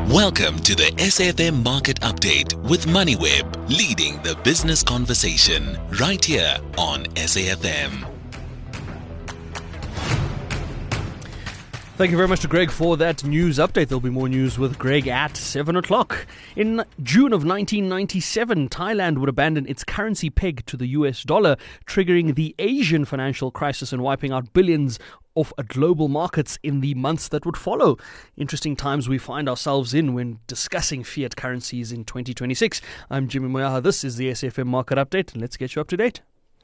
Welcome to the SAFM Market Update with MoneyWeb, leading the business conversation right here on SAFM. Thank you very much to Greg for that news update. There'll be more news with Greg at 7 o'clock. In June of 1997, Thailand would abandon its currency peg to the US dollar, triggering the Asian financial crisis and wiping out billions off global markets in the months that would follow. Interesting times we find ourselves in when discussing fiat currencies in 2026. I'm Jimmy Moyaha. This is the SAFM Market Update, and let's get you up to date.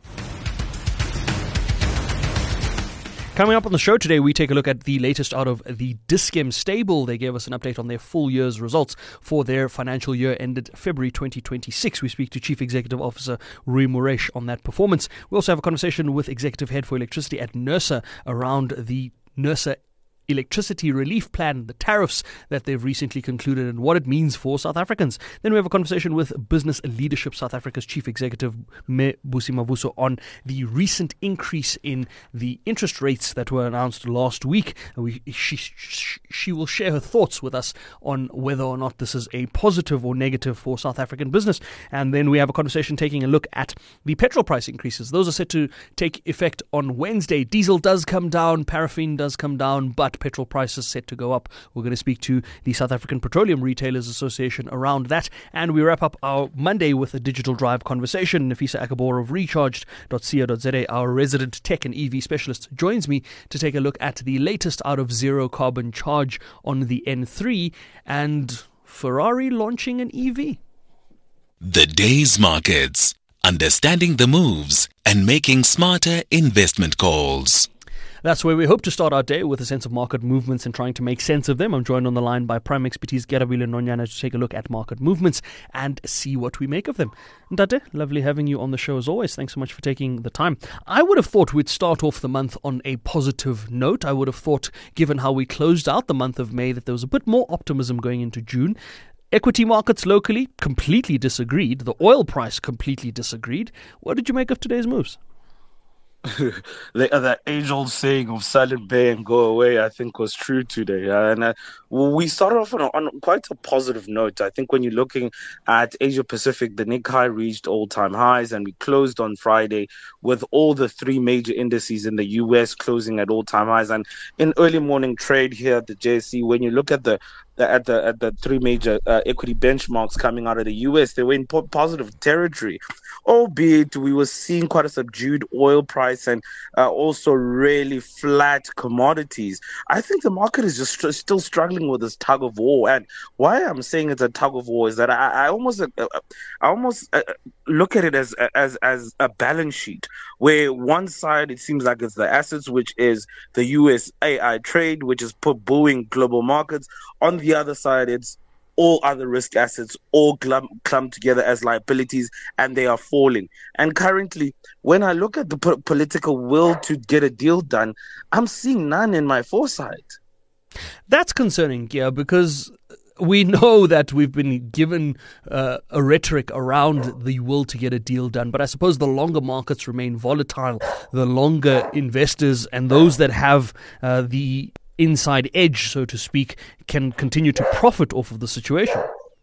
Coming up on the show today, we take a look at the latest out of the Dis-Chem stable. They gave us an update on their full year's results for their financial year ended February 2026. We speak to Chief Executive Officer Rui Moraes on that performance. We also have a conversation with Executive Head for Electricity at NERSA around the NERSA electricity relief plan, the tariffs that they've recently concluded and what it means for South Africans. Then we have a conversation with Business Leadership South Africa's Chief Executive Mebusi Mavuso on the recent increase in the interest rates that were announced last week. She will share her thoughts with us on whether or not this is a positive or negative for South African business. And then we have a conversation taking a look at the petrol price increases. Those are set to take effect on Wednesday. Diesel does come down, paraffin does come down, but petrol prices set to go up. We're going to speak to the South African Petroleum Retailers Association around that. And we wrap up our Monday with a digital drive conversation. Nafisa Akabor of recharged.co.za, our resident tech and EV specialist, joins me to take a look at the latest out of zero carbon charge on the N3 and Ferrari launching an EV. The day's markets, understanding the moves and making smarter investment calls. That's where we hope to start our day, with a sense of market movements and trying to make sense of them. I'm joined on the line by Prime Expertise Gerabile Nonyana to take a look at market movements and see what we make of them. Ndate, lovely having you on the show as always. Thanks so much for taking the time. I would have thought we'd start off the month on a positive note. I would have thought, given how we closed out the month of May, that there was a bit more optimism going into June. Equity markets locally completely disagreed. The oil price completely disagreed. What did you make of today's moves? That age-old saying of silent bay and go away, I think, was true today. And we started off on quite a positive note. I think when you're looking at Asia Pacific, the Nikkei reached all-time highs, and we closed on Friday with all the three major indices in the US closing at all-time highs. And in early morning trade here at the JSE, when you look at the three major equity benchmarks coming out of the US, they were in positive territory, albeit we were seeing quite a subdued oil price and also really flat commodities. I think the market is just still struggling with this tug of war. And why I'm saying it's a tug of war is that I almost look at it as a balance sheet, where one side it seems like it's the assets, which is the US AI trade, which is buoying global markets. On the other side, it's all other risk assets all clumped together as liabilities, and they are falling. And currently, when I look at the political will to get a deal done, I'm seeing none in my foresight. That's concerning, yeah, because we know that we've been given a rhetoric around the will to get a deal done. But I suppose the longer markets remain volatile, the longer investors and those that have the inside edge, so to speak, can continue to profit off of the situation.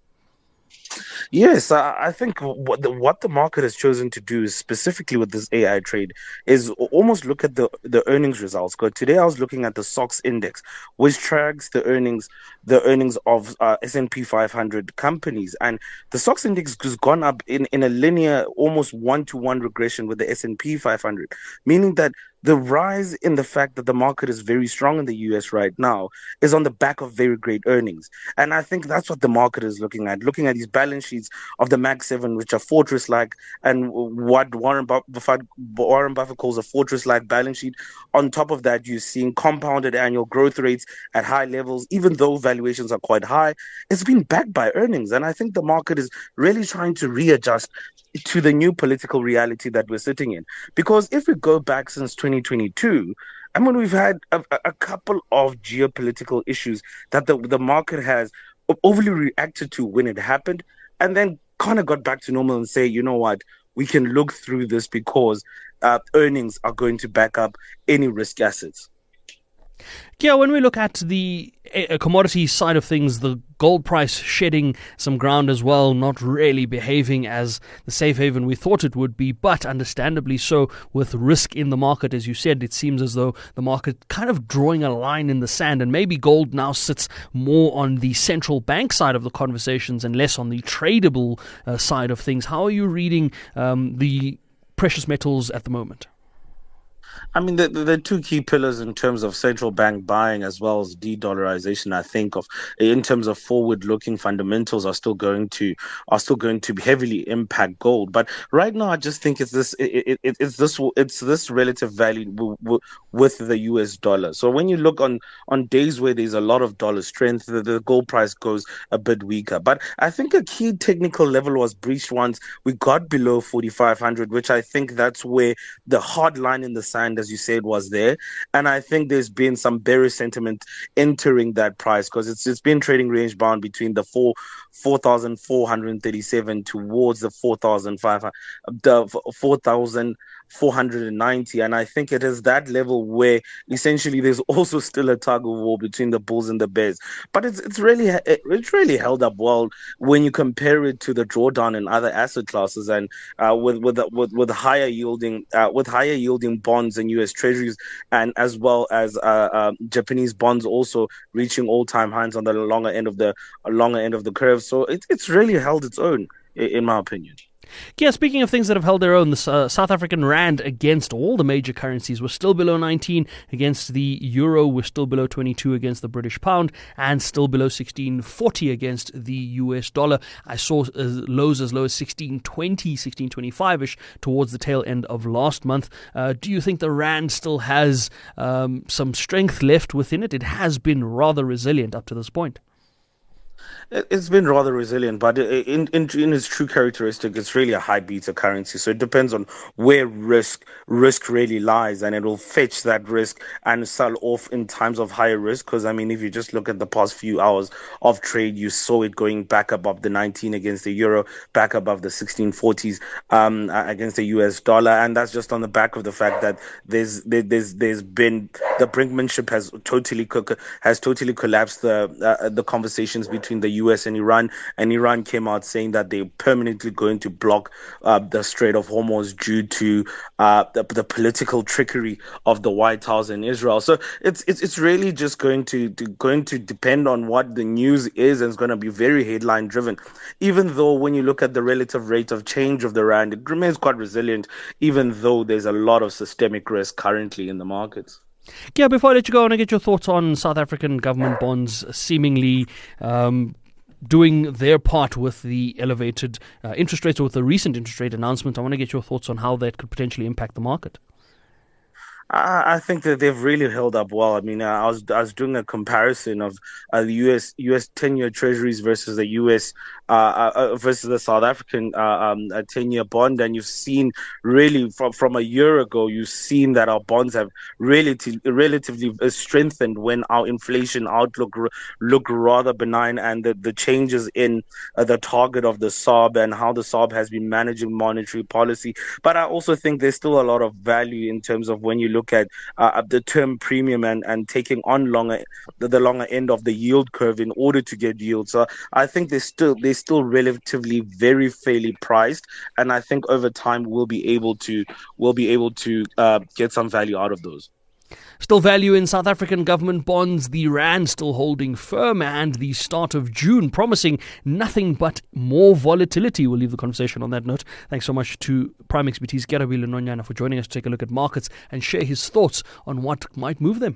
Yes, I think what the market has chosen to do, specifically with this AI trade, is almost look at the earnings results. Because today I was looking at the SOX index, which tracks the earnings of S&P 500 companies, and the SOX index has gone up in a linear, almost one-to-one regression with the S&P 500, meaning that the rise in the fact that the market is very strong in the US right now is on the back of very great earnings. And I think that's what the market is looking at these balance sheets of the Mag 7, which are fortress-like, and what Warren Buffett calls a fortress-like balance sheet. On top of that, you're seeing compounded annual growth rates at high levels, even though valuations are quite high. It's been backed by earnings. And I think the market is really trying to readjust to the new political reality that we're sitting in. Because if we go back since 2022, I mean, we've had a couple of geopolitical issues that the market has overly reacted to when it happened, and then kind of got back to normal and say, you know what, we can look through this because earnings are going to back up any risk assets. Yeah, when we look at the a commodity side of things, the gold price shedding some ground as well, not really behaving as the safe haven we thought it would be, but understandably so with risk in the market. As you said, it seems as though the market kind of drawing a line in the sand, and maybe gold now sits more on the central bank side of the conversations and less on the tradable side of things. How are you reading the precious metals at the moment? I mean, the two key pillars in terms of central bank buying as well as de-dollarization, I think, of in terms of forward-looking fundamentals are still going to heavily impact gold. But right now, I just think it's this relative value with the US dollar. So when you look on days where there's a lot of dollar strength, the gold price goes a bit weaker. But I think a key technical level was breached once we got below 4,500, which I think that's where the hard line in the sand, as you said, was there. And I think there's been some bearish sentiment entering that price because it's been trading range bound between the 4,437 towards the 4,490, and I think it is that level where essentially there's also still a tug of war between the bulls and the bears. But it's really held up well when you compare it to the drawdown in other asset classes, and with higher yielding bonds and U.S. Treasuries, and as well as Japanese bonds also reaching all-time highs on the longer end of the curve. So it's really held its own, in my opinion. Yeah, speaking of things that have held their own, the South African rand against all the major currencies was still below 19 against the euro, was still below 22 against the British pound, and still below 16.40 against the US dollar. I saw lows as low as 16.20, 16.25ish towards the tail end of last month. Do you think the rand still has some strength left within it? It has been rather resilient up to this point. It's been rather resilient, but in its true characteristic, it's really a high beta currency. So it depends on where risk really lies, and it will fetch that risk and sell off in times of higher risk. Because, I mean, if you just look at the past few hours of trade, you saw it going back above the 19 against the euro, back above the 1640s against the US dollar, and that's just on the back of the fact that there's been the brinkmanship has totally collapsed the conversations between the US and Iran came out saying that they're permanently going to block the Strait of Hormuz due to the political trickery of the White House in Israel. So it's really just going to depend on what the news is, and it's going to be very headline driven. Even though when you look at the relative rate of change of the rand, it remains quite resilient, even though there's a lot of systemic risk currently in the markets. Yeah, before I let you go, I want to get your thoughts on South African government bonds seemingly doing their part with the elevated interest rates, or with the recent interest rate announcement. I want to get your thoughts on how that could potentially impact the market. I think that they've really held up well. I mean, I was doing a comparison of the US 10-year treasuries versus the US versus the South African 10-year bond, and you've seen really from a year ago, you've seen that our bonds have relatively strengthened when our inflation outlook looked rather benign, and the changes in the target of the SARB and how the SARB has been managing monetary policy. But I also think there's still a lot of value in terms of when you look at the term premium and taking on the longer end of the yield curve in order to get yield. So I think they're still relatively very fairly priced, and I think over time we'll be able to get some value out of those. Still value in South African government bonds, the rand still holding firm, and the start of June promising nothing but more volatility. We'll leave the conversation on that note. Thanks so much to Prime Expertise Gerabile Nonyana for joining us to take a look at markets and share his thoughts on what might move them.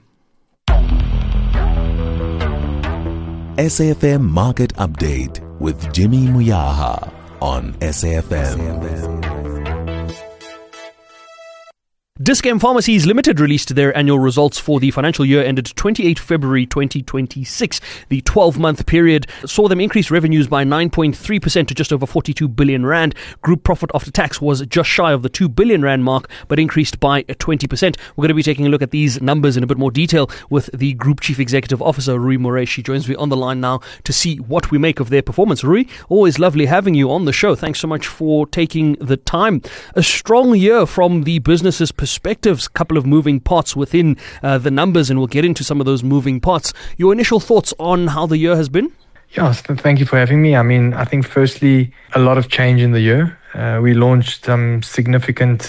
SAFM Market Update with Jimmy Muyaha on SAFM. Dis-Chem Pharmacies Limited released their annual results for the financial year ended 28 February 2026. The 12-month period saw them increase revenues by 9.3% to just over 42 billion rand. Group profit after tax was just shy of the 2 billion rand mark, but increased by 20%. We're going to be taking a look at these numbers in a bit more detail with the Group Chief Executive Officer, Rui Morais. She joins me on the line now to see what we make of their performance. Rui, always lovely having you on the show. Thanks so much for taking the time. A strong year from the business's perspective. perspectives, a couple of moving parts within the numbers, and we'll get into some of those moving parts. Your initial thoughts on how the year has been? Yes, thank you for having me. I mean, I think firstly, a lot of change in the year. We launched some significant,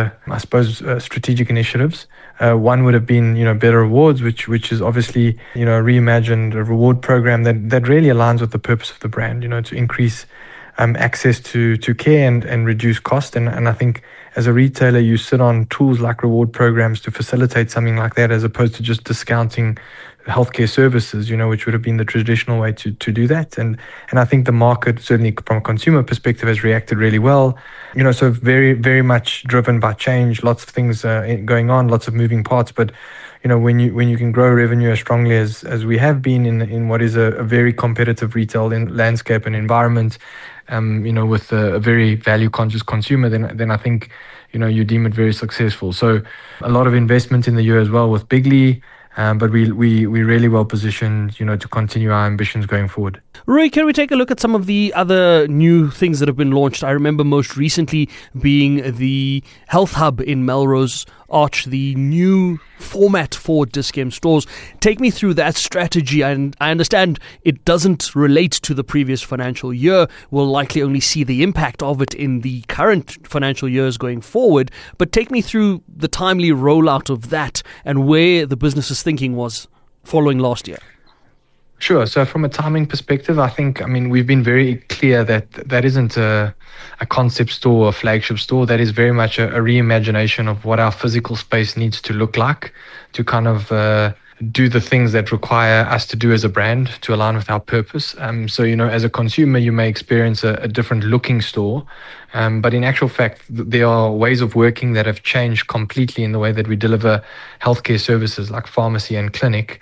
strategic initiatives. One would have been, Better Rewards, which is obviously, a reimagined reward program that really aligns with the purpose of the brand, to increase access to care and reduce cost. And I think as a retailer, you sit on tools like reward programs to facilitate something like that, as opposed to just discounting healthcare services, which would have been the traditional way to do that. And I think the market, certainly from a consumer perspective, has reacted really well. So very, very much driven by change, lots of things going on, lots of moving parts. But, when you can grow revenue as strongly as we have been in what is a very competitive retail landscape and environment, with a very value conscious consumer, then I think, you deem it very successful. So a lot of investment in the year as well with Bigly. But we're really well positioned, to continue our ambitions going forward. Roy, can we take a look at some of the other new things that have been launched? I remember most recently being the Health Hub in Melrose Arch, the new format for Dis-Chem stores. Take me through that strategy. And I understand it doesn't relate to the previous financial year. We'll likely only see the impact of it in the current financial years going forward. But take me through the timely rollout of that and where the business's thinking was following last year. Sure. So from a timing perspective, we've been very clear that isn't a concept store or a flagship store. That is very much a reimagination of what our physical space needs to look like to kind of do the things that require us to do as a brand to align with our purpose. So, as a consumer, you may experience a different looking store. But in actual fact, there are ways of working that have changed completely in the way that we deliver healthcare services like pharmacy and clinic,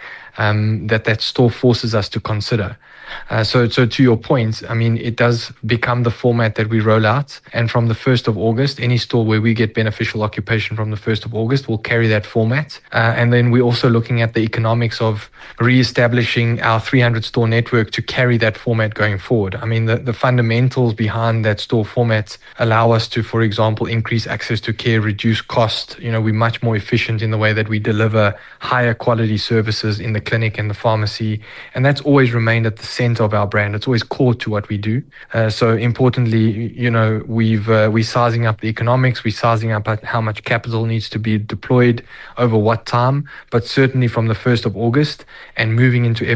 that store forces us to consider. So to your point, it does become the format that we roll out. And from the 1st of August, any store where we get beneficial occupation from the 1st of August will carry that format. And then we're also looking at the economics of re-establishing our 300 store network to carry that format going forward. The fundamentals behind that store format allow us to, for example, increase access to care, reduce cost. We're much more efficient in the way that we deliver higher quality services in the clinic and the pharmacy. And that's always remained at the center of our brand. It's always core to what we do. So importantly, we're sizing up the economics. We're sizing up how much capital needs to be deployed over what time. But certainly from the 1st of August and moving into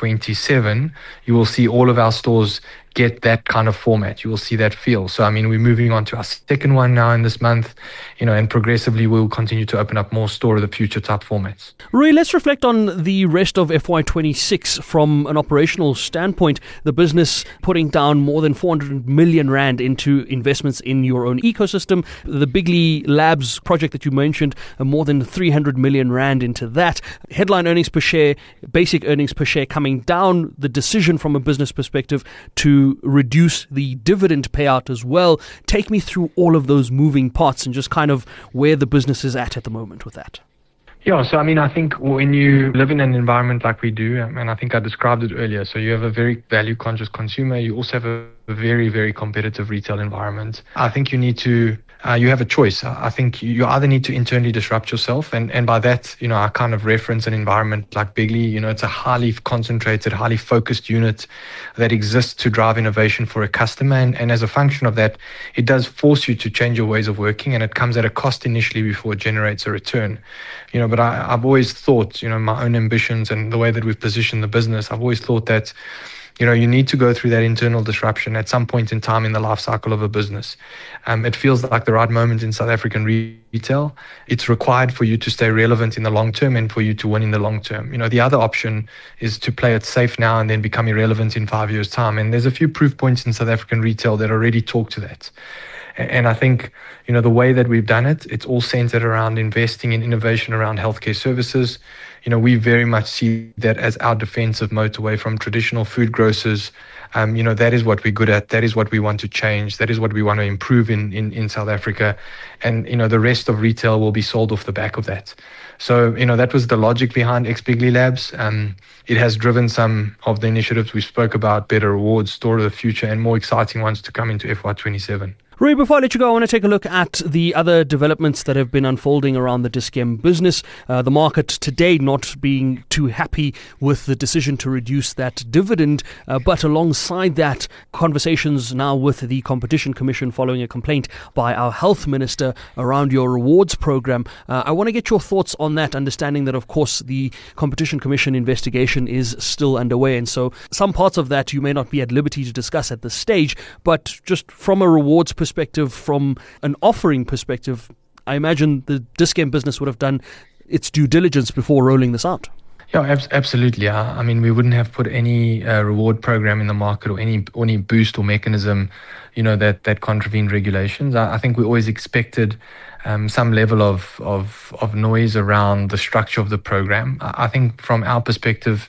FY27, you will see all of our stores get that kind of format. You will see that feel. So, we're moving on to our second one now in this month, and progressively we'll continue to open up more store of the future type formats. Roy, let's reflect on the rest of FY26 from an operational standpoint. The business putting down more than 400 million rand into investments in your own ecosystem. The Bigly Labs project that you mentioned, more than 300 million rand into that. Headline earnings per share, basic earnings per share coming down. The decision from a business perspective to reduce the dividend payout as well. Take me through all of those moving parts and just kind of where the business is at the moment with that. Yeah, so I think when you live in an environment like we do, and I think I described it earlier, so you have a very value-conscious consumer, you also have a very, very competitive retail environment. I think you need to, you have a choice. I think you either need to internally disrupt yourself, and by that, I kind of reference an environment like Bigly. It's a highly concentrated, highly focused unit that exists to drive innovation for a customer, and as a function of that, it does force you to change your ways of working, and it comes at a cost initially before it generates a return. But I've always thought, my own ambitions and the way that we've positioned the business, I've always thought that, you need to go through that internal disruption at some point in time in the life cycle of a business. It feels like the right moment in South African retail. It's required for you to stay relevant in the long term and for you to win in the long term. The other option is to play it safe now and then become irrelevant in 5 years' time. And there's a few proof points in South African retail that already talk to that. And I think, the way that we've done it, it's all centered around investing in innovation around healthcare services. We very much see that as our defensive moat away from traditional food grocers. That is what we're good at. That is what we want to change. That is what we want to improve in South Africa. And, the rest of retail will be sold off the back of that. So, that was the logic behind Bigly Labs. It has driven some of the initiatives we spoke about, Better Rewards, Store of the Future, and more exciting ones to come into FY27. Rui, before I let you go, I want to take a look at the other developments that have been unfolding around the Dis-Chem business. The market today not being too happy with the decision to reduce that dividend, but alongside that, conversations now with the Competition Commission following a complaint by our health minister around your rewards program. I want to get your thoughts on that, understanding that, of course, the Competition Commission investigation is still underway, and so some parts of that you may not be at liberty to discuss at this stage, but just from a rewards perspective, from an offering perspective, I imagine the Dis-Chem business would have done its due diligence before rolling this out. Yeah, absolutely. I mean, we wouldn't have put any reward program in the market or any boost or mechanism, that contravened regulations. I think we always expected some level of noise around the structure of the program. I think from our perspective,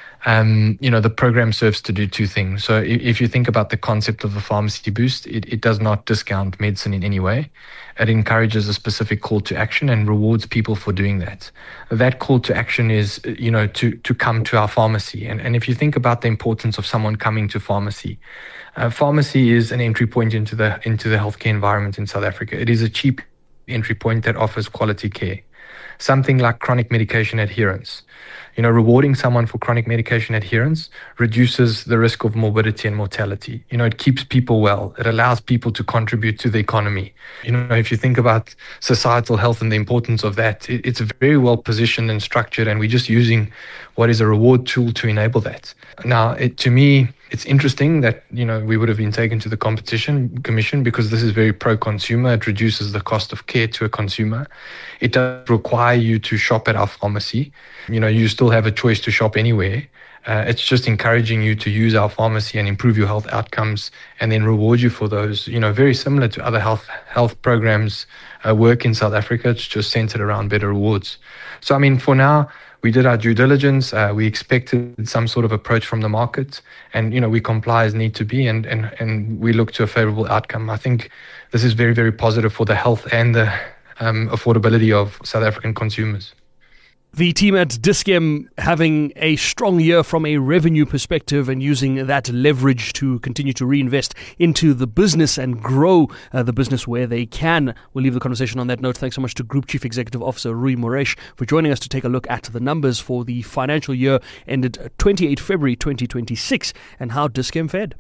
the program serves to do two things. So if you think about the concept of the pharmacy boost, it does not discount medicine in any way. It encourages a specific call to action and rewards people for doing that. That call to action is, to come to our pharmacy. And if you think about the importance of someone coming to pharmacy, pharmacy is an entry point into the healthcare environment in South Africa. It is a cheap entry point that offers quality care. Something like chronic medication adherence. Rewarding someone for chronic medication adherence reduces the risk of morbidity and mortality. It keeps people well. It allows people to contribute to the economy. If you think about societal health and the importance of that, it's very well positioned and structured, and we're just using what is a reward tool to enable that. Now, to me, it's interesting that, we would have been taken to the Competition Commission because this is very pro-consumer. It reduces the cost of care to a consumer. It does require you to shop at our pharmacy. You still have a choice to shop anywhere. It's just encouraging you to use our pharmacy and improve your health outcomes and then reward you for those, very similar to other health programs work in South Africa. It's just centered around better rewards. So, for now, we did our due diligence. We expected some sort of approach from the market, and we comply as need to be, and we look to a favorable outcome. I think this is very, very positive for the health and the affordability of South African consumers. The team at Dis-Chem having a strong year from a revenue perspective and using that leverage to continue to reinvest into the business and grow the business where they can. We'll leave the conversation on that note. Thanks so much to Group Chief Executive Officer Rui Morais for joining us to take a look at the numbers for the financial year ended 28 February 2026 and how Dis-Chem fared.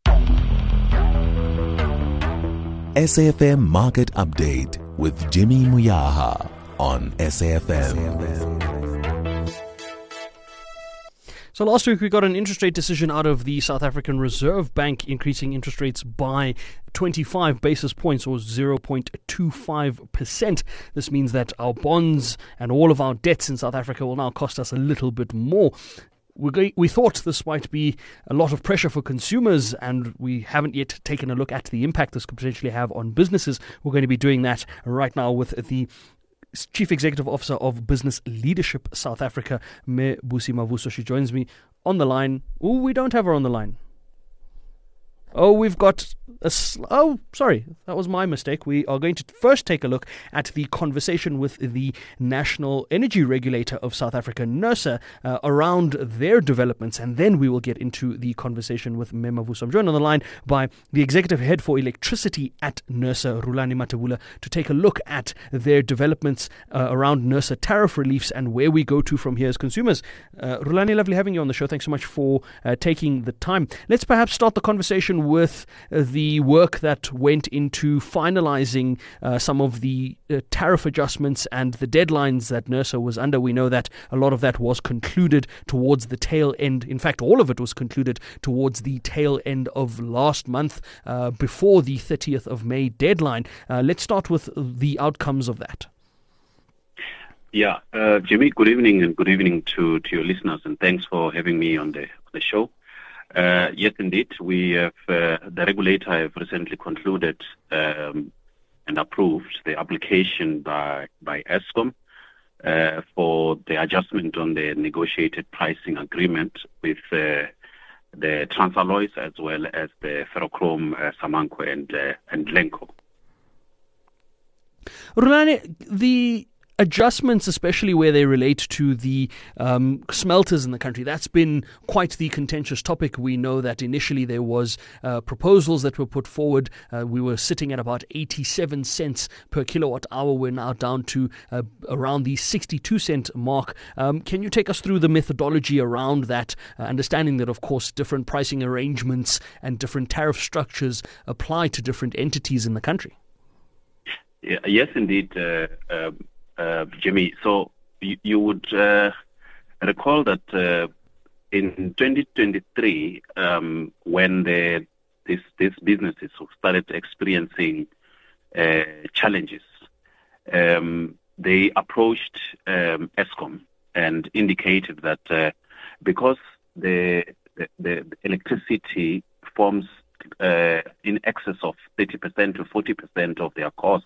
SAFM Market Update with Jimmy Muyaha on SAFM. So last week we got an interest rate decision out of the South African Reserve Bank increasing interest rates by 25 basis points or 0.25%. This means that our bonds and all of our debts in South Africa will now cost us a little bit more. We thought this might be a lot of pressure for consumers, and we haven't yet taken a look at the impact this could potentially have on businesses. We're going to be doing that right now with the Chief Executive Officer of Business Leadership South Africa, Mebusi Mavuso. She joins me on the line. Oh, we don't have her on the line. Oh, we've got sorry, that was my mistake. We are going to first take a look at the conversation with the National Energy Regulator of South Africa, NERSA, around their developments, and then we will get into the conversation with Mavuso. I'm joined on the line by the Executive Head for Electricity at NERSA, Rulani Mathebula, to take a look at their developments around NERSA tariff reliefs and where we go to from here as consumers. Rulani, lovely having you on the show. Thanks so much for taking the time. Let's perhaps start the conversation with the work that went into finalizing some of the tariff adjustments and the deadlines that NERSA was under. We know that a lot of that was concluded towards the tail end. In fact, all of it was concluded towards the tail end of last month before the 30th of May deadline. Let's start with the outcomes of that. Yeah, Jimmy, good evening, and good evening to your listeners, and thanks for having me on the show. Yes, indeed, we have the regulator have recently concluded and approved the application by Eskom for the adjustment on the negotiated pricing agreement with the Transalloys as well as the Ferrochrome, Samancro and Lenco. Rulani, the adjustments, especially where they relate to the smelters in the country, that's been quite the contentious topic. We know that initially there was proposals that were put forward. We were sitting at about 87 cents per kilowatt hour. We're now down to around the 62 cent mark. Can you take us through the methodology around that, understanding that, of course, different pricing arrangements and different tariff structures apply to different entities in the country? Yeah, yes, indeed, Jimmy. So you would recall that in 2023, when these businesses started experiencing challenges, they approached Eskom and indicated that because the electricity forms in excess of 30% to 40% of their cost,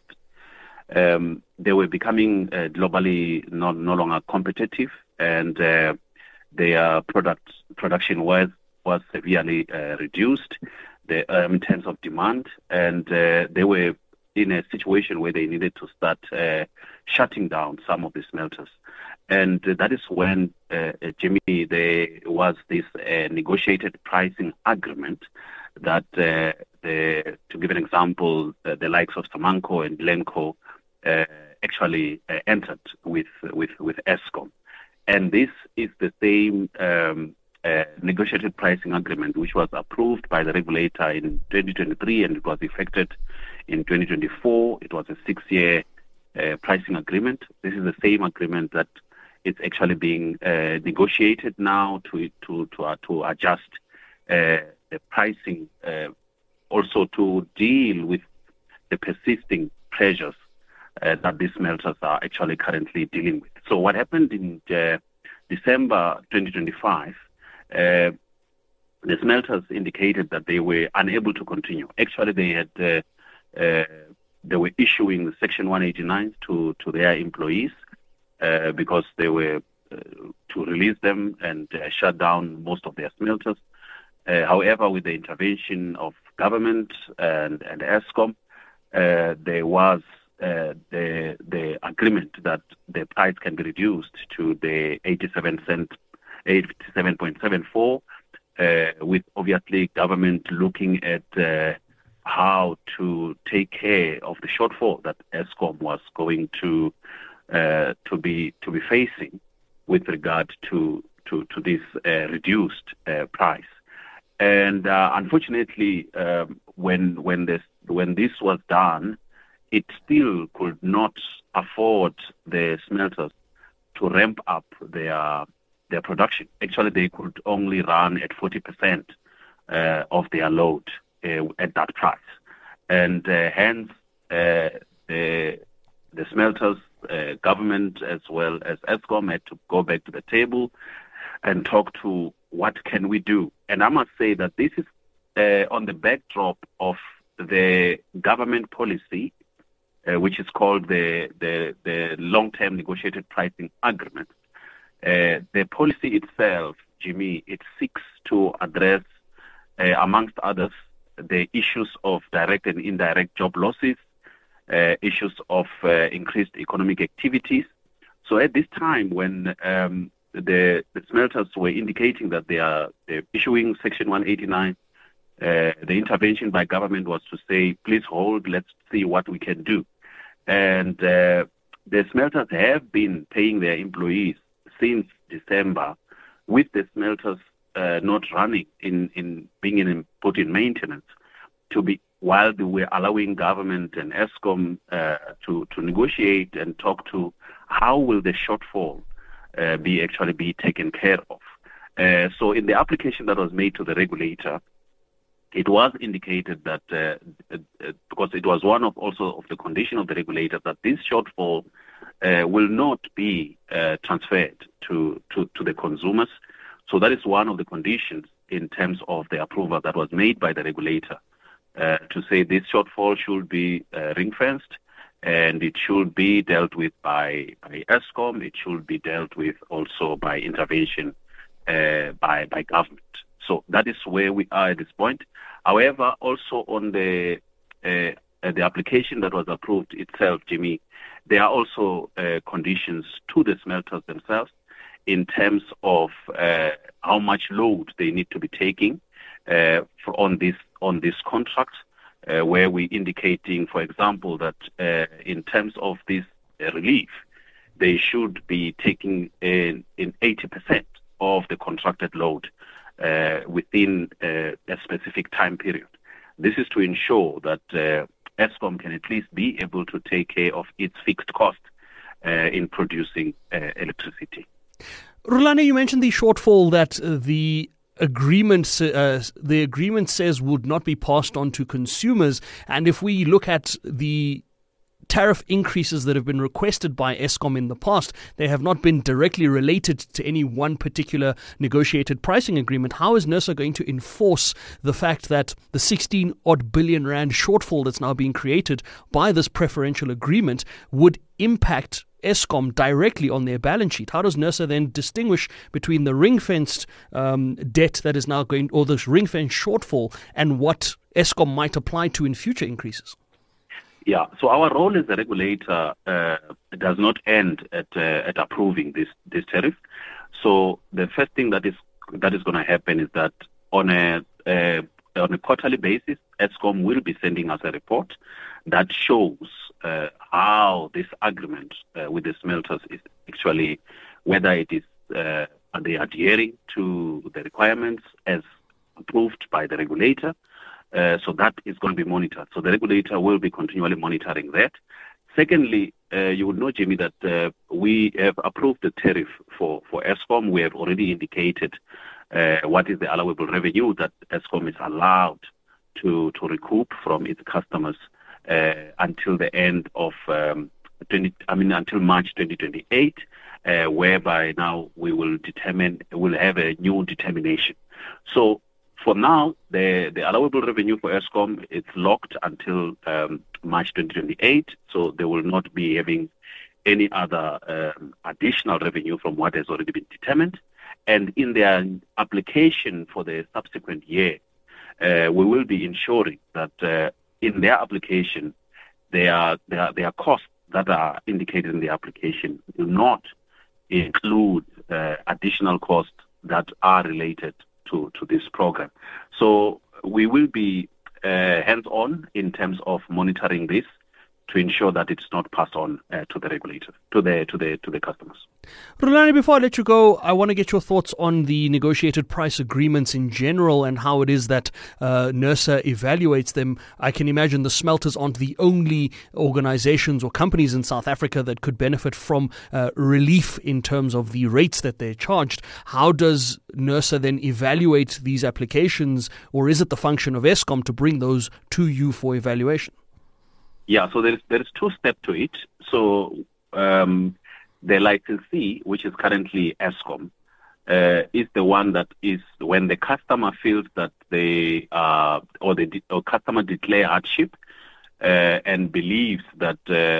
they were becoming globally no longer competitive, and their production was severely reduced in terms of demand, and they were in a situation where they needed to start shutting down some of the smelters. And that is when, Jimmy, there was this negotiated pricing agreement that, to give an example, the likes of Samanco and Glencore actually entered with Eskom. And this is the same negotiated pricing agreement which was approved by the regulator in 2023, and it was effected in 2024. It was a 6-year pricing agreement. This is the same agreement that it's actually being negotiated now to adjust the pricing, also to deal with the persisting pressures that these smelters are actually currently dealing with. So what happened in December 2025, the smelters indicated that they were unable to continue. Actually, they were issuing the Section 189 to their employees because they were to release them and shut down most of their smelters. However, with the intervention of government and Eskom, there was the agreement that the price can be reduced to the 87.74, with obviously government looking at how to take care of the shortfall that Eskom was going to be facing with regard to this reduced price. And unfortunately, when this was done, it still could not afford the smelters to ramp up their production. Actually, they could only run at 40% of their load at that price, and hence the smelters, government as well as Eskom had to go back to the table and talk to what can we do. And I must say that this is on the backdrop of the government policy, which is called the long-term negotiated pricing agreement. The policy itself, Jimmy, it seeks to address, amongst others, the issues of direct and indirect job losses, issues of increased economic activities. So at this time, when the smelters were indicating that they're issuing Section 189, the intervention by government was to say, please hold, let's see what we can do. And the smelters have been paying their employees since December, with the smelters not running in being put in maintenance, while they were allowing government and Eskom to negotiate and talk to how will the shortfall be taken care of. So in the application that was made to the regulator, it was indicated that because it was one of the condition of the regulator that this shortfall will not be transferred to the consumers. So that is one of the conditions in terms of the approval that was made by the regulator to say this shortfall should be ring-fenced, and it should be dealt with by Eskom. It should be dealt with also by intervention by government. So that is where we are at this point. However, also on the the application that was approved itself, Jimmy, there are also conditions to the smelters themselves in terms of how much load they need to be taking on this contract, where we're indicating, for example, that in terms of this relief, they should be taking in 80% of the contracted load within a specific time period. This is to ensure that Eskom can at least be able to take care of its fixed cost in producing electricity. Rulani, you mentioned the shortfall that the agreement says would not be passed on to consumers. And if we look at the tariff increases that have been requested by Eskom in the past, they have not been directly related to any one particular negotiated pricing agreement. How is NERSA going to enforce the fact that the 16-odd billion rand shortfall that's now being created by this preferential agreement would impact Eskom directly on their balance sheet? How does NERSA then distinguish between the ring-fenced debt that is now going, or this ring-fenced shortfall, and what Eskom might apply to in future increases? Yeah, so our role as a regulator does not end at approving this tariff. So the first thing that is going to happen is that on a quarterly basis, Eskom will be sending us a report that shows how this agreement with the smelters is actually, whether it is are they adhering to the requirements as approved by the regulator. So that is going to be monitored. So the regulator will be continually monitoring that. Secondly, you would know, Jimmy, that we have approved the tariff for Eskom. We have already indicated what is the allowable revenue that Eskom is allowed to recoup from its customers until the end of until March 2028, whereby now we'll have a new determination. So for now, the allowable revenue for Eskom is locked until March 2028, so they will not be having any other additional revenue from what has already been determined. And in their application for the subsequent year, we will be ensuring that in their application, their costs that are indicated in the application do not include additional costs that are related to this program. So we will be hands-on in terms of monitoring this to ensure that it's not passed on to the regulator, to the customers. Rulani, before I let you go, I want to get your thoughts on the negotiated price agreements in general and how it is that NERSA evaluates them. I can imagine the smelters aren't the only organizations or companies in South Africa that could benefit from relief in terms of the rates that they're charged. How does NERSA then evaluate these applications, or is it the function of Eskom to bring those to you for evaluation? Yeah, so there is two steps to it. So the licensee, which is currently Eskom, is the one that is, when the customer feels that they or customer declare hardship and believes that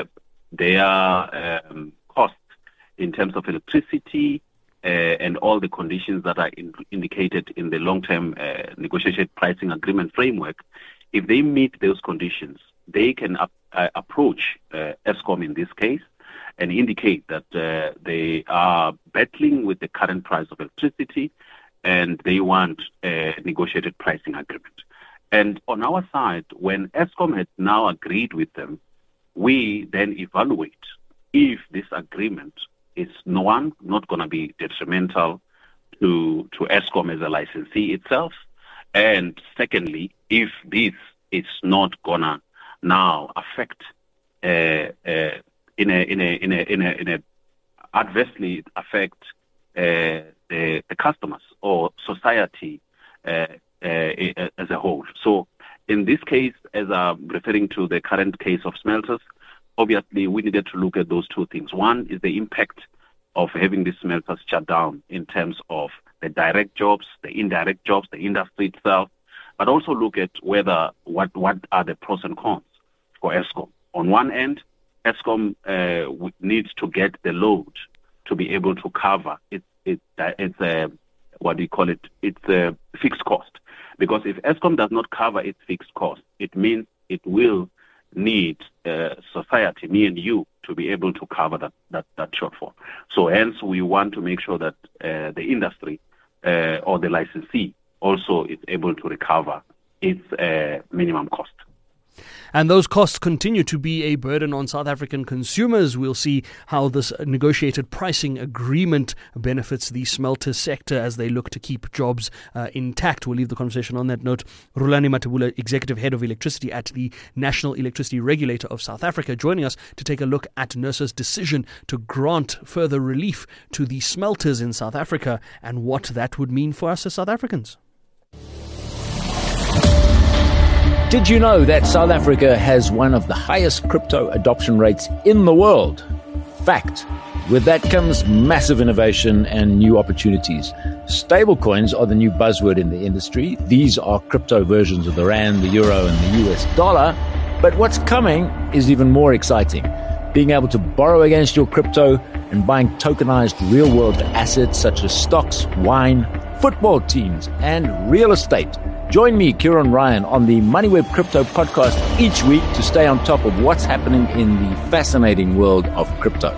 their costs in terms of electricity and all the conditions that are indicated in the long-term negotiated pricing agreement framework, if they meet those conditions, they can approach Eskom in this case and indicate that they are battling with the current price of electricity and they want a negotiated pricing agreement. And on our side, when Eskom has now agreed with them, we then evaluate if this agreement is not going to be detrimental to Eskom as a licensee itself, and secondly, if this is not going to now affect adversely affect the customers or society as a whole. So in this case, as I'm referring to the current case of smelters, obviously we needed to look at those two things. One is the impact of having these smelters shut down in terms of the direct jobs, the indirect jobs, the industry itself, but also look at what are the pros and cons for Eskom. On one end, Eskom needs to get the load to be able to cover its fixed cost. Because if Eskom does not cover its fixed cost, it means it will need society, me and you, to be able to cover that shortfall. So hence we want to make sure that the industry or the licensee also is able to recover its minimum cost. And those costs continue to be a burden on South African consumers. We'll see how this negotiated pricing agreement benefits the smelter sector as they look to keep jobs intact. We'll leave the conversation on that note. Rulani Mathebula, Executive Head of Electricity at the National Electricity Regulator of South Africa, joining us to take a look at NERSA's decision to grant further relief to the smelters in South Africa and what that would mean for us as South Africans. Did you know that South Africa has one of the highest crypto adoption rates in the world? Fact. With that comes massive innovation and new opportunities. Stablecoins are the new buzzword in the industry. These are crypto versions of the rand, the euro, and the US dollar. But what's coming is even more exciting. Being able to borrow against your crypto and buying tokenized real-world assets such as stocks, wine, football teams, and real estate. Join me, Kieran Ryan, on the MoneyWeb Crypto Podcast each week to stay on top of what's happening in the fascinating world of crypto.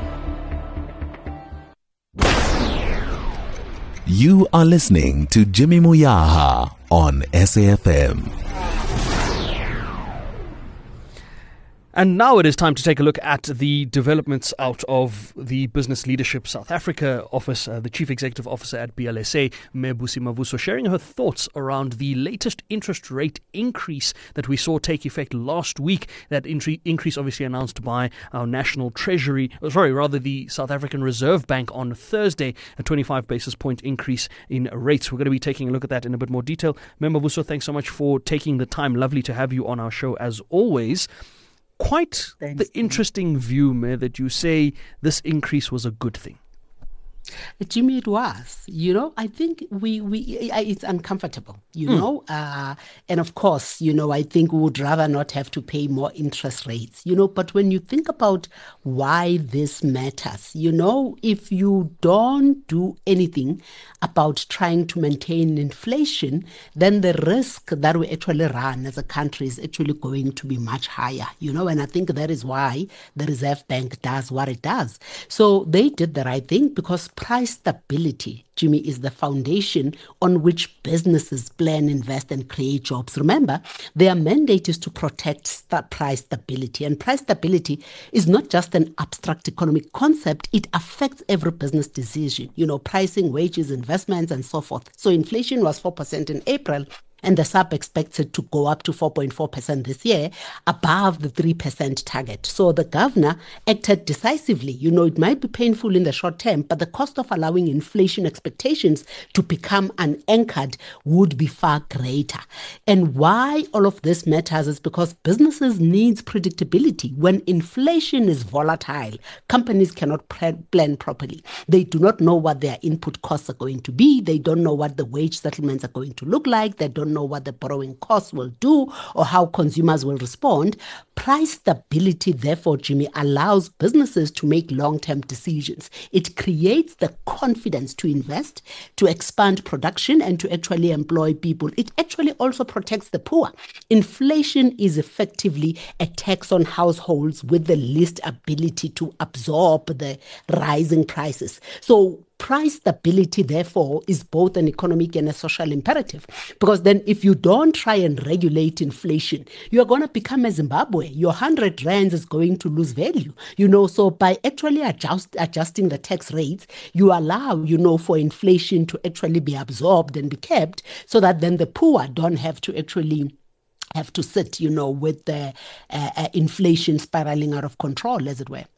You are listening to Jimmy Moyaha on SAFM. And now it is time to take a look at the developments out of the Business Leadership South Africa office. The Chief Executive Officer at BLSA, Mebusi Mavuso, sharing her thoughts around the latest interest rate increase that we saw take effect last week. That increase obviously announced by our National Treasury, the South African Reserve Bank on Thursday, a 25 basis point increase in rates. We're going to be taking a look at that in a bit more detail. Mavuso, thanks so much for taking the time. Lovely to have you on our show as always. Quite the interesting view, Mayor, that you say this increase was a good thing. Jimmy, it was. I think it's uncomfortable, and of course, I think we would rather not have to pay more interest rates, but when you think about why this matters, if you don't do anything about trying to maintain inflation, then the risk that we actually run as a country is actually going to be much higher, and I think that is why the Reserve Bank does what it does. So they did the right thing because price stability, Jimmy, is the foundation on which businesses plan, invest, and create jobs. Remember, their mandate is to protect price stability. And price stability is not just an abstract economic concept. It affects every business decision, pricing, wages, investments, and so forth. So inflation was 4% in April. And the SAP expects it to go up to 4.4% this year, above the 3% target. So the governor acted decisively. It might be painful in the short term, but the cost of allowing inflation expectations to become unanchored would be far greater. And why all of this matters is because businesses need predictability. When inflation is volatile, companies cannot plan properly. They do not know what their input costs are going to be. They don't know what the wage settlements are going to look like. They don't know what the borrowing costs will do or how consumers will respond. Price stability, therefore, Jimmy, allows businesses to make long-term decisions. It creates the confidence to invest, to expand production, and to actually employ people. It actually also protects the poor. Inflation is effectively a tax on households with the least ability to absorb the rising prices. So price stability, therefore, is both an economic and a social imperative. Because then if you don't try and regulate inflation, you're going to become a Zimbabwe. Your 100 rands is going to lose value. So by actually adjusting the tax rates, you allow, for inflation to actually be absorbed and be kept so that then the poor don't have to actually have to sit, with the inflation spiraling out of control, as it were.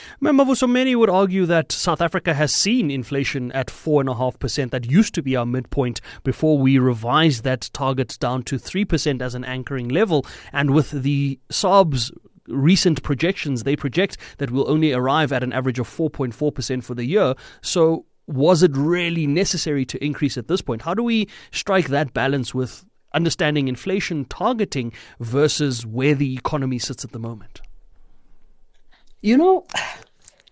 So many would argue that South Africa has seen inflation at 4.5%. That used to be our midpoint before we revised that target down to 3% as an anchoring level. And with the SARB's recent projections, they project that we'll only arrive at an average of 4.4% for the year. So was it really necessary to increase at this point? How do we strike that balance with understanding inflation targeting versus where the economy sits at the moment?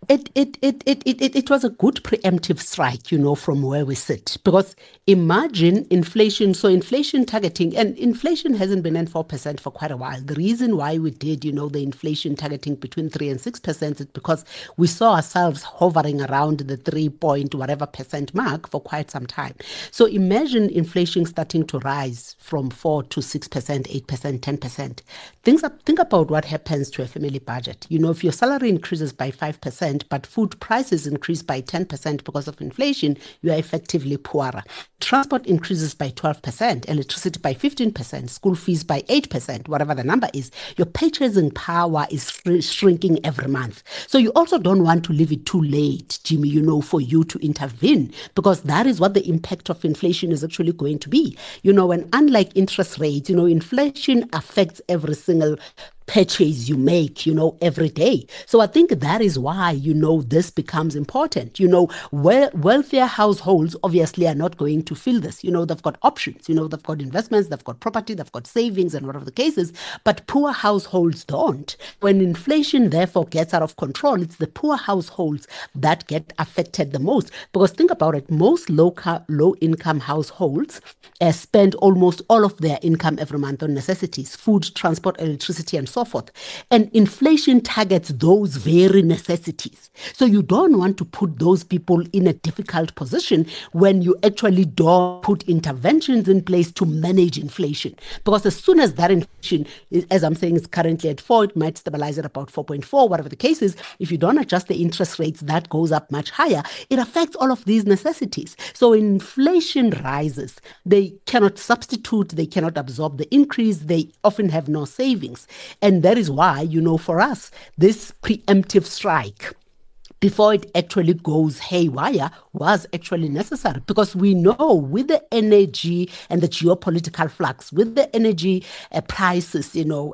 It was a good preemptive strike, from where we sit. Because imagine inflation. So inflation targeting, and inflation hasn't been at 4% for quite a while. The reason why we did, the inflation targeting between 3 and 6% is because we saw ourselves hovering around the 3 point whatever percent mark for quite some time. So imagine inflation starting to rise from 4 to 6%, 8%, 10%. Think about what happens to a family budget. If your salary increases by 5%, but food prices increase by 10% because of inflation, you are effectively poorer. Transport increases by 12%, electricity by 15%, school fees by 8%, whatever the number is. Your purchasing power is shrinking every month. So you also don't want to leave it too late, Jimmy, for you to intervene, because that is what the impact of inflation is actually going to be. And unlike interest rates, inflation affects every single purchase you make, every day. So I think that is why, this becomes important. Wealthier households obviously are not going to feel this. They've got options, they've got investments, they've got property, they've got savings and whatever the case is, but poor households don't. When inflation therefore gets out of control, it's the poor households that get affected the most. Because think about it, most low-income households spend almost all of their income every month on necessities, food, transport, electricity, and so forth. And inflation targets those very necessities. So you don't want to put those people in a difficult position when you actually don't put interventions in place to manage inflation. Because as soon as that inflation, as I'm saying, is currently at 4, it might stabilize at about 4.4, whatever the case is. If you don't adjust the interest rates, that goes up much higher. It affects all of these necessities. So when inflation rises, they cannot substitute, they cannot absorb the increase, they often have no savings. And that is why, for us, this preemptive strike, before it actually goes haywire, was actually necessary, because we know with the energy and the geopolitical flux, with the energy prices,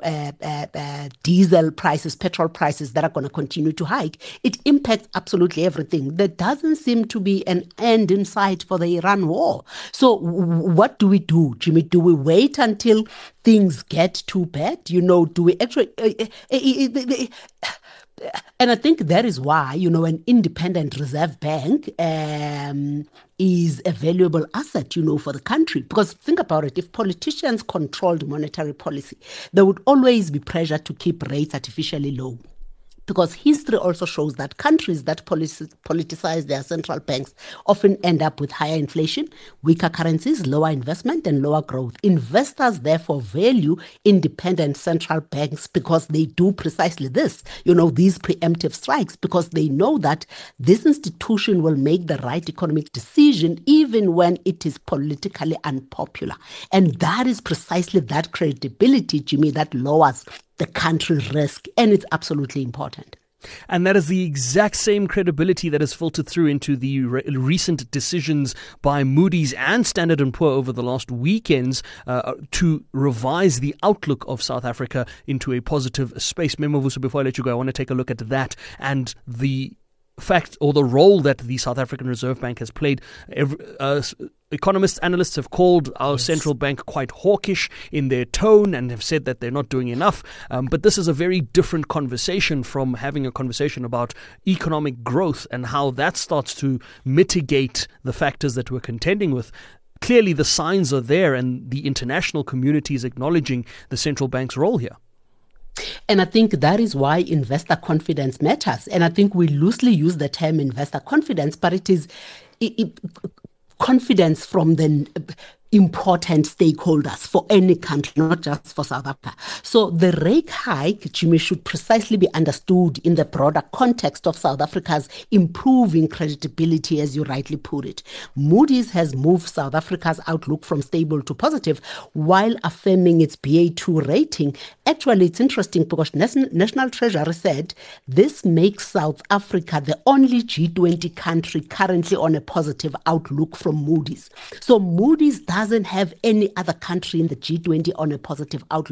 diesel prices, petrol prices that are going to continue to hike, it impacts absolutely everything. There doesn't seem to be an end in sight for the Iran war. So what do we do, Jimmy? Do we wait until things get too bad? Do we actually... And I think that is why, an independent reserve bank is a valuable asset, for the country. Because think about it, if politicians controlled monetary policy, there would always be pressure to keep rates artificially low. Because history also shows that countries that politicize their central banks often end up with higher inflation, weaker currencies, lower investment, and lower growth. Investors therefore value independent central banks because they do precisely this, these preemptive strikes, because they know that this institution will make the right economic decision even when it is politically unpopular. And that is precisely that credibility, Jimmy, that lowers the country's risk, and it's absolutely important. And that is the exact same credibility that has filtered through into the recent decisions by Moody's and Standard & Poor over the last weekends to revise the outlook of South Africa into a positive space. Memovuso, before I let you go, I want to take a look at that and the fact or the role that the South African Reserve Bank has played. Economists, analysts have called our central bank quite hawkish in their tone and have said that they're not doing enough. But this is a very different conversation from having a conversation about economic growth and how that starts to mitigate the factors that we're contending with. Clearly, the signs are there and the international community is acknowledging the central bank's role here. And I think that is why investor confidence matters. And I think we loosely use the term investor confidence, but it is confidence from the important stakeholders for any country, not just for South Africa. So the rate hike, Jimmy, should precisely be understood in the broader context of South Africa's improving credibility, as you rightly put it. Moody's has moved South Africa's outlook from stable to positive while affirming its BA2 rating. Actually, it's interesting because National Treasury said this makes South Africa the only G20 country currently on a positive outlook from Moody's. So Moody's doesn't have any other country in the G20 on a positive outlook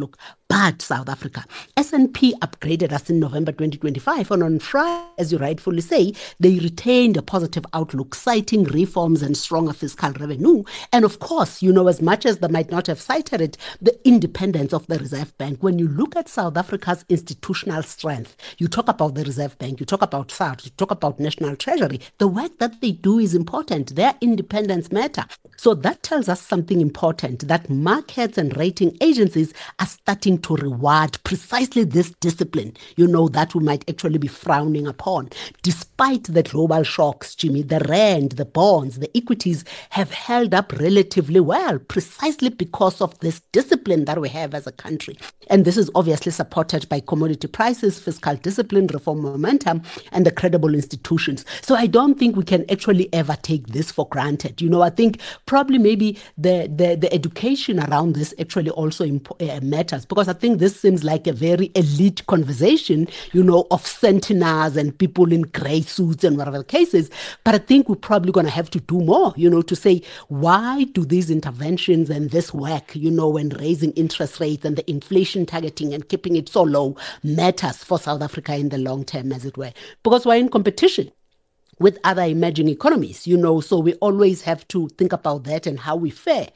But South Africa, S&P upgraded us in November 2025, and on Friday, as you rightfully say, they retained a positive outlook, citing reforms and stronger fiscal revenue. And of course, as much as they might not have cited it, the independence of the Reserve Bank. When you look at South Africa's institutional strength, you talk about the Reserve Bank, you talk about SARS, you talk about National Treasury. The work that they do is important. Their independence matter. So that tells us something important, that markets and rating agencies are starting to reward precisely this discipline, that we might actually be frowning upon. Despite the global shocks, Jimmy, the rand, the bonds, the equities have held up relatively well, precisely because of this discipline that we have as a country. And this is obviously supported by commodity prices, fiscal discipline, reform momentum, and the credible institutions. So I don't think we can actually ever take this for granted. I think probably maybe the education around this actually also matters, because I think this seems like a very elite conversation, of centenars and people in grey suits and whatever the case is. But I think we're probably going to have to do more, to say, why do these interventions and this work, when raising interest rates and the inflation targeting and keeping it so low matters for South Africa in the long term, as it were, because we're in competition with other emerging economies, so we always have to think about that and how we fare,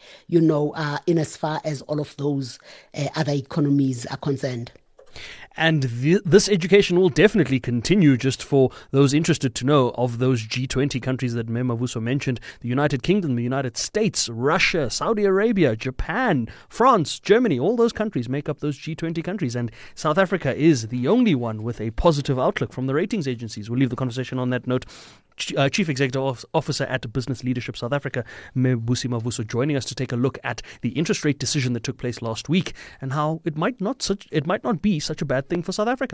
in as far as all of those other economies are concerned. And this education will definitely continue. Just for those interested to know, of those G20 countries that Mavuso mentioned, the United Kingdom, the United States, Russia, Saudi Arabia, Japan, France, Germany, all those countries make up those G20 countries. And South Africa is the only one with a positive outlook from the ratings agencies. We'll leave the conversation on that note. Chief Executive Officer at Business Leadership South Africa, Mebusi Mavuso, joining us to take a look at the interest rate decision that took place last week and how it might not be such a bad thing for South Africa.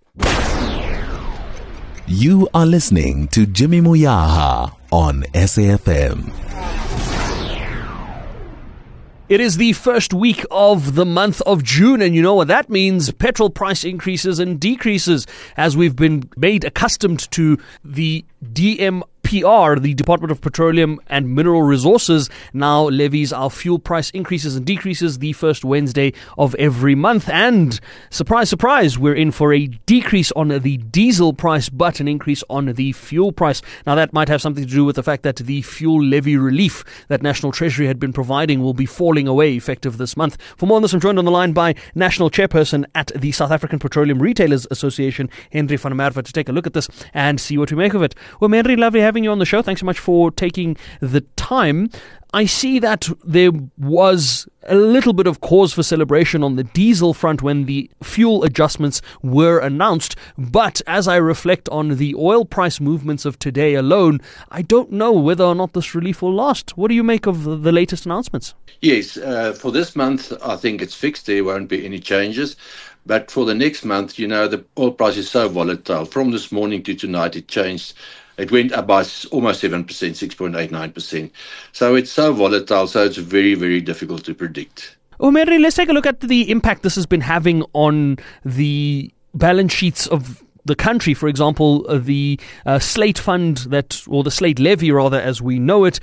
You are listening to Jimmy Moyaha on SAFM. It is the first week of the month of June, and you know what that means. Petrol price increases and decreases, as we've been made accustomed to. The DMPR, the Department of Petroleum and Mineral Resources, now levies our fuel price increases and decreases the first Wednesday of every month. And surprise, surprise, we're in for a decrease on the diesel price, but an increase on the fuel price. Now, that might have something to do with the fact that the fuel levy relief that National Treasury had been providing will be falling away effective this month. For more on this, I'm joined on the line by National Chairperson at the South African Petroleum Retailers Association, Henry van der Merwe, to take a look at this and see what we make of it. Well, Henry, lovely having you on the show. Thanks so much for taking the time. I see that there was a little bit of cause for celebration on the diesel front when the fuel adjustments were announced. But as I reflect on the oil price movements of today alone, I don't know whether or not this relief will last. What do you make of the latest announcements? Yes, for this month, I think it's fixed. There won't be any changes. But for the next month, the oil price is so volatile. From this morning to tonight, it changed. It went up by almost 7%, 6.89%. So it's so volatile, so it's very, very difficult to predict. Well, Mary, let's take a look at the impact this has been having on the balance sheets of the country. For example, the Slate Fund, or the Slate Levy rather, as we know it,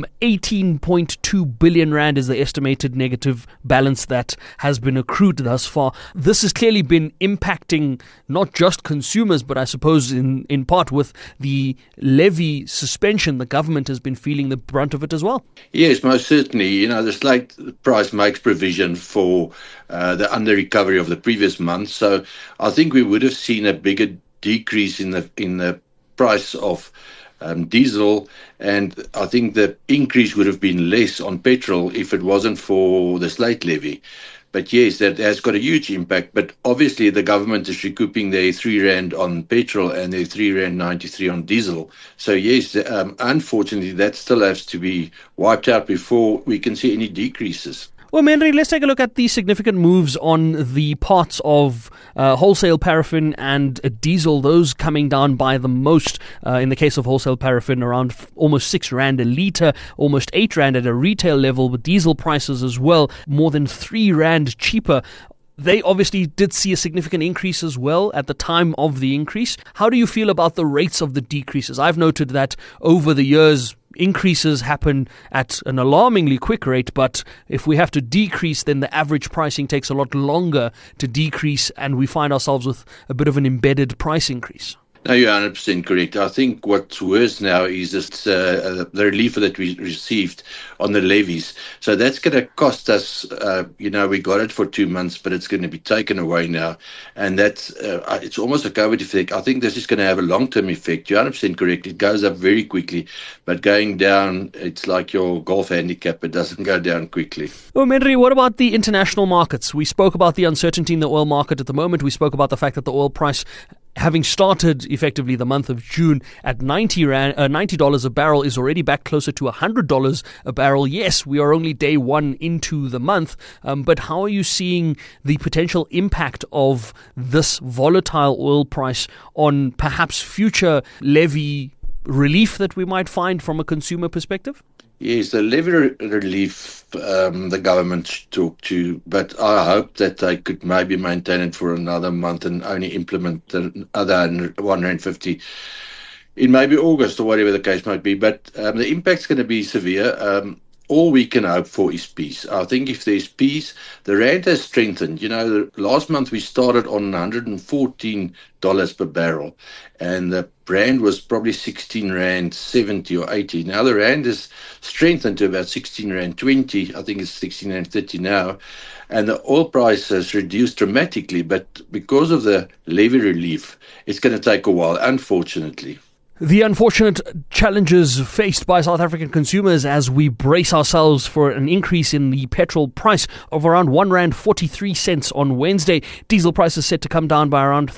18.2 billion rand is the estimated negative balance that has been accrued thus far. This has clearly been impacting not just consumers, but I suppose in part with the levy suspension, the government has been feeling the brunt of it as well. Yes, most certainly. The Slate price makes provision for the under recovery of the previous month. So I think we would have seen a bigger decrease in the price of diesel, and I think the increase would have been less on petrol if it wasn't for the Slate levy. But yes, that has got a huge impact. But obviously the government is recouping their 3 rand on petrol and their 3.93 rand on diesel. So yes, unfortunately that still has to be wiped out before we can see any decreases. Well, Henry, let's take a look at the significant moves on the parts of wholesale paraffin and diesel, those coming down by the most. In the case of wholesale paraffin, around almost 6 rand a litre, almost 8 rand at a retail level, with diesel prices as well, more than 3 rand cheaper. They obviously did see a significant increase as well at the time of the increase. How do you feel about the rates of the decreases? I've noted that over the years, increases happen at an alarmingly quick rate, but if we have to decrease, then the average pricing takes a lot longer to decrease, and we find ourselves with a bit of an embedded price increase. No, you're 100% correct. I think what's worse now is just the relief that we received on the levies. So that's going to cost us, we got it for 2 months, but it's going to be taken away now. And that's it's almost a COVID effect. I think this is going to have a long-term effect. You're 100% correct. It goes up very quickly, but going down, it's like your golf handicap. It doesn't go down quickly. Well, Henry, what about the international markets? We spoke about the uncertainty in the oil market at the moment. We spoke about the fact that the oil price, having started effectively the month of June at $90 a barrel, is already back closer to $100 a barrel. Yes, we are only day one into the month, but how are you seeing the potential impact of this volatile oil price on perhaps future levy relief that we might find from a consumer perspective? Yes, the levy relief the government should talk to, but I hope that they could maybe maintain it for another month and only implement the other 150 in maybe August or whatever the case might be. But the impact's going to be severe. All we can hope for is peace. I think if there's peace, the rand has strengthened. Last month we started on $114 per barrel, and the rand was probably 16 rand 70 or 80. Now the rand has strengthened to about 16 rand 20. I think it's 16 rand 30 now, and the oil price has reduced dramatically. But because of the levy relief, it's going to take a while, unfortunately. The unfortunate challenges faced by South African consumers as we brace ourselves for an increase in the petrol price of around R1.43 on Wednesday. Diesel prices set to come down by around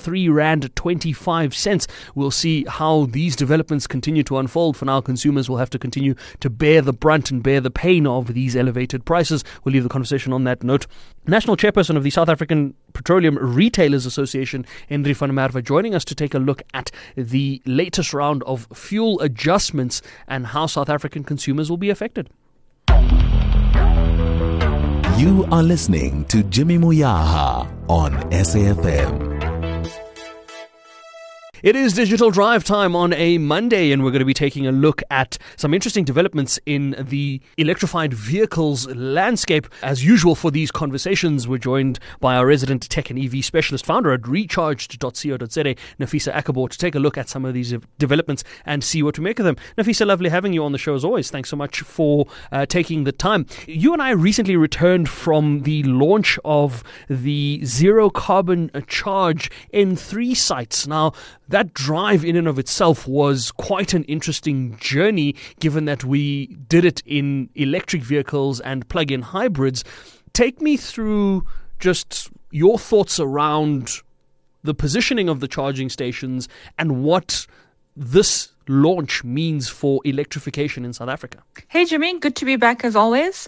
R3.25. We'll see how these developments continue to unfold. For now, consumers will have to continue to bear the brunt and bear the pain of these elevated prices. We'll leave the conversation on that note. National Chairperson of the South African Petroleum Retailers Association, Henry van der Merwe, joining us to take a look at the latest round of fuel adjustments and how South African consumers will be affected. You are listening to Jimmy Moyaha on SAFM. It is Digital Drive time on a Monday, and we're going to be taking a look at some interesting developments in the electrified vehicles landscape. As usual for these conversations, we're joined by our resident tech and EV specialist, founder at recharged.co.za, Nafisa Akabor, to take a look at some of these developments and see what to make of them. Nafisa, lovely having you on the show as always. Thanks so much for taking the time. You and I recently returned from the launch of the Zero Carbon Charge N3 sites. Now, that drive in and of itself was quite an interesting journey, given that we did it in electric vehicles and plug-in hybrids. Take me through just your thoughts around the positioning of the charging stations and what this launch means for electrification in South Africa. Hey, Jimmy. Good to be back as always.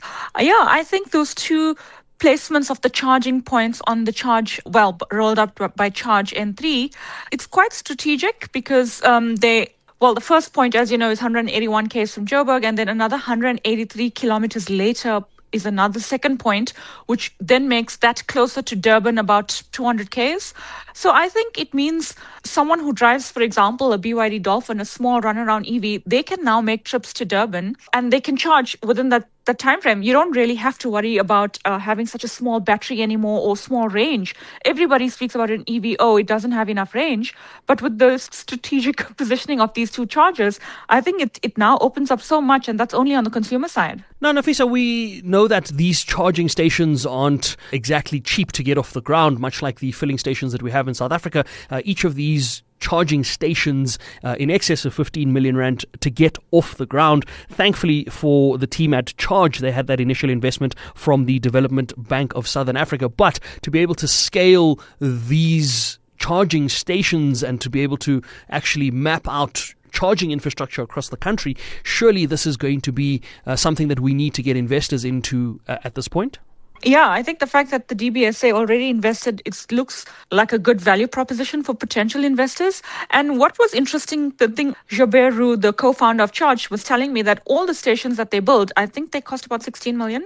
I think those two placements of the charging points on the rolled up by Charge N3, it's quite strategic because the first point, as you know, is 181 km from Joburg, and then another 183 kilometers later is another second point, which then makes that closer to Durban, about 200 km. So I think it means someone who drives, for example, a BYD Dolphin, a small runaround EV, they can now make trips to Durban and they can charge within that time frame. You don't really have to worry about having such a small battery anymore or small range. Everybody speaks about an EV, it doesn't have enough range. But with the strategic positioning of these two chargers, I think it now opens up so much, and that's only on the consumer side. Now, Nafisa, we know that these charging stations aren't exactly cheap to get off the ground, much like the filling stations that we have in South Africa. Each of these charging stations in excess of 15 million rand to get off the ground. Thankfully for the team at Charge, they had that initial investment from the Development Bank of Southern Africa. But to be able to scale these charging stations and to be able to actually map out charging infrastructure across the country, surely this is going to be something that we need to get investors into at this point? Yeah, I think the fact that the DBSA already invested, it looks like a good value proposition for potential investors. And what was interesting, the thing Jobert Roux, the co-founder of Charge, was telling me that all the stations that they build, I think they cost about 16 million.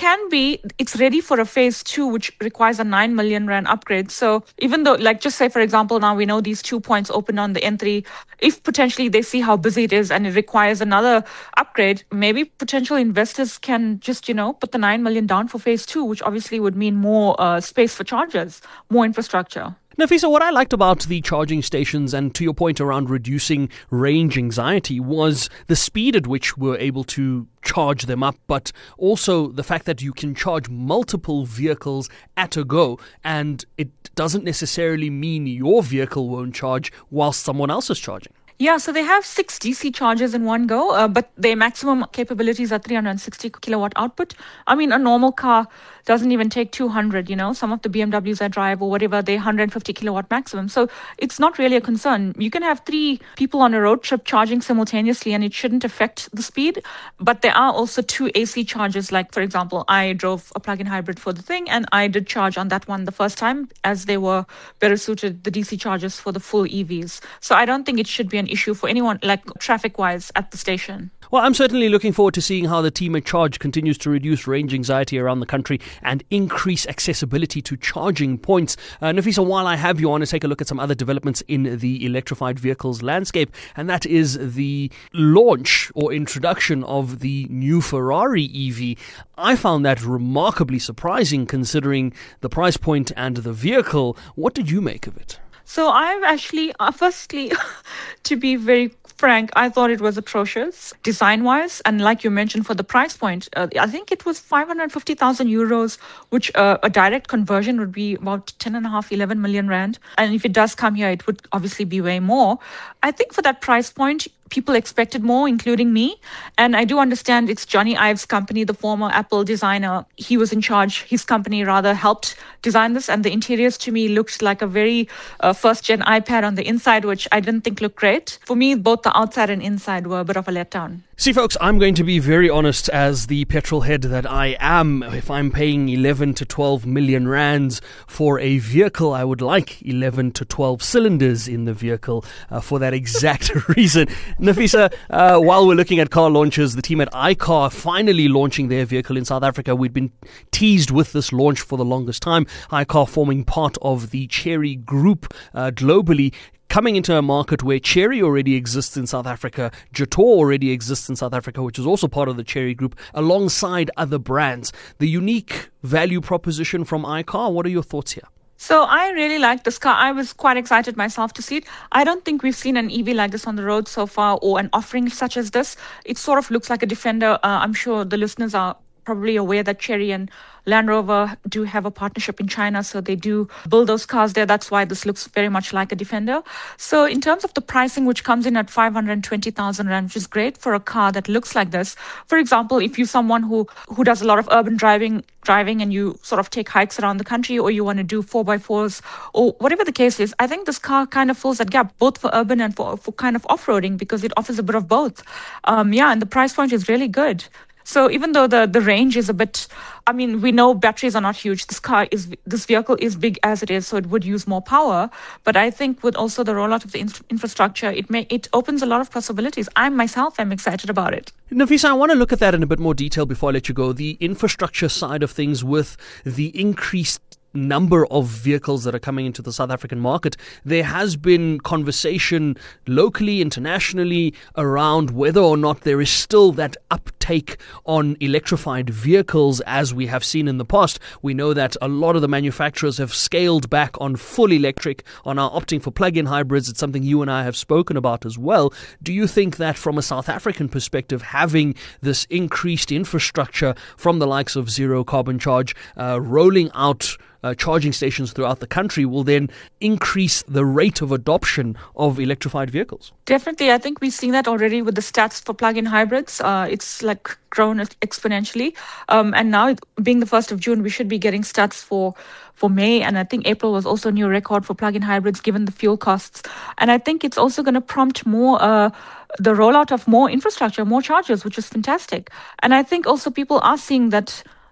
It's ready for a phase 2, which requires a 9 million rand upgrade. So even though, like, just say, for example, now we know these 2 points open on the N3, if potentially they see how busy it is and it requires another upgrade, maybe potential investors can just, put the 9 million down for phase 2, which obviously would mean more space for chargers, more infrastructure. Nafisa, what I liked about the charging stations, and to your point around reducing range anxiety, was the speed at which we're able to charge them up, but also the fact that you can charge multiple vehicles at a go, and it doesn't necessarily mean your vehicle won't charge whilst someone else is charging. Yeah, so they have 6 DC chargers in one go, but their maximum capabilities are 360 kilowatt output. I mean, a normal car doesn't even take 200, some of the BMWs I drive or whatever, they're 150 kilowatt maximum. So it's not really a concern. You can have 3 people on a road trip charging simultaneously and it shouldn't affect the speed. But there are also 2 AC chargers. Like, for example, I drove a plug-in hybrid for the thing and I did charge on that one the first time, as they were better suited, the DC chargers, for the full EVs. So I don't think it should be an issue for anyone, like traffic-wise, at the station. Well, I'm certainly looking forward to seeing how the team at Charge continues to reduce range anxiety around the country and increase accessibility to charging points. Nafisa, while I have you, I want to take a look at some other developments in the electrified vehicles landscape, and that is the launch or introduction of the new Ferrari EV. I found that remarkably surprising considering the price point and the vehicle. What did you make of it? So I've actually, firstly, to be very frank, I thought it was atrocious design-wise. And like you mentioned, for the price point, I think it was 550,000 euros, which a direct conversion would be about 10.5, 11 million rand. And if it does come here, it would obviously be way more. I think for that price point, people expected more, including me. And I do understand it's Johnny Ive's company, the former Apple designer. He was in charge. His company rather helped design this. And the interiors to me looked like a very first-gen iPad on the inside, which I didn't think looked great. For me, both the outside and inside were a bit of a letdown. See, folks, I'm going to be very honest as the petrol head that I am. If I'm paying 11 to 12 million rands for a vehicle, I would like 11 to 12 cylinders in the vehicle for that exact reason. Nafisa, while we're looking at car launches, the team at iCar finally launching their vehicle in South Africa. We'd been teased with this launch for the longest time. iCar forming part of the Chery Group globally, coming into a market where Chery already exists in South Africa, Jator already exists in South Africa, which is also part of the Chery Group, alongside other brands. The unique value proposition from iCar, what are your thoughts here? So I really like this car. I was quite excited myself to see it. I don't think we've seen an EV like this on the road so far, or an offering such as this. It sort of looks like a Defender. I'm sure the listeners are probably aware that Chery and Land Rover do have a partnership in China, so they do build those cars there. That's why this looks very much like a Defender. So in terms of the pricing, which comes in at 520,000 rand, which is great for a car that looks like this. For example, if you're someone who does a lot of urban driving and you sort of take hikes around the country, or you want to do 4x4s, or whatever the case is, I think this car kind of fills that gap, both for urban and for kind of off-roading, because it offers a bit of both. And the price point is really good. So even though the range is a bit, I mean, we know batteries are not huge. This vehicle is big as it is, so it would use more power. But I think with also the rollout of the infrastructure, it opens a lot of possibilities. I myself am excited about it. Nafisa, I want to look at that in a bit more detail before I let you go. The infrastructure side of things with the increased number of vehicles that are coming into the South African market. There has been conversation locally, internationally, around whether or not there is still that uptake on electrified vehicles as we have seen in the past. We know that a lot of the manufacturers have scaled back on full electric, on our opting for plug-in hybrids. It's something you and I have spoken about as well. Do you think that from a South African perspective, having this increased infrastructure from the likes of Zero Carbon Charge rolling out charging stations throughout the country will then increase the rate of adoption of electrified vehicles? Definitely. I think we've seen that already with the stats for plug-in hybrids. It's like grown exponentially. And now, being the 1st of June, we should be getting stats for May. And I think April was also a new record for plug-in hybrids given the fuel costs. And I think it's also going to prompt more the rollout of more infrastructure, more chargers, which is fantastic. And I think also people are seeing that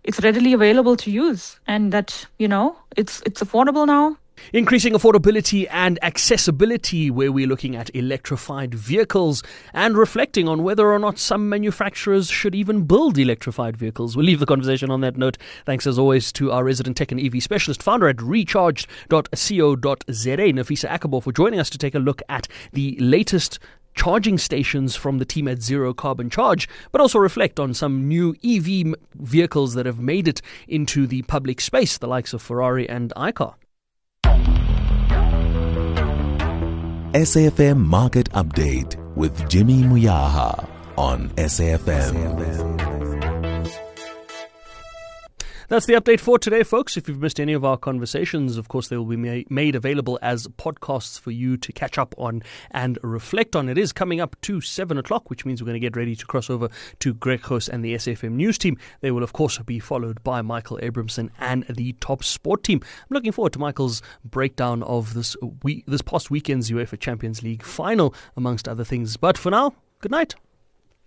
it's readily available to use, and that, it's affordable now. Increasing affordability and accessibility, where we're looking at electrified vehicles and reflecting on whether or not some manufacturers should even build electrified vehicles. We'll leave the conversation on that note. Thanks as always to our resident tech and EV specialist, founder at recharged.co.za, Nafisa Akabo, for joining us to take a look at the latest charging stations from the team at Zero Carbon Charge, but also reflect on some new EV vehicles that have made it into the public space, the likes of Ferrari and iCar. SAFM Market Update with Jimmy Muyaha on SAFM. That's the update for today, folks. If you've missed any of our conversations, of course, they will be made available as podcasts for you to catch up on and reflect on. It is coming up to 7 o'clock, which means we're going to get ready to cross over to Greg Goos and the SAFM News team. They will, of course, be followed by Michael Abramson and the Top Sport team. I'm looking forward to Michael's breakdown of this past weekend's UEFA Champions League final, amongst other things. But for now, good night.